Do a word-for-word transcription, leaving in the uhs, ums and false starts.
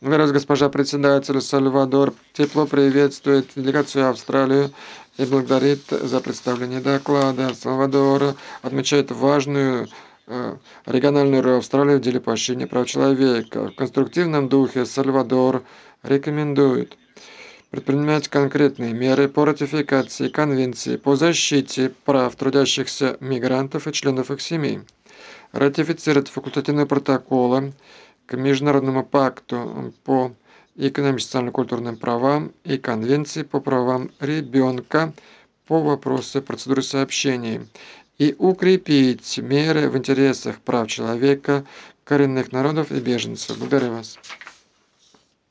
Раз, госпожа председатель, Сальвадор тепло приветствует делегацию Австралии и благодарит за представление доклада. Сальвадор отмечает важную э, региональную роль Австралии в деле поощрения прав человека. В конструктивном духе Сальвадор рекомендует предпринимать конкретные меры по ратификации Конвенции по защите прав трудящихся мигрантов и членов их семей, ратифицировать факультативные протоколы к Международному пакту по экономическим, социально-культурным правам и Конвенции по правам ребенка по вопросу процедуры сообщений и укрепить меры в интересах прав человека, коренных народов и беженцев. Благодарю вас.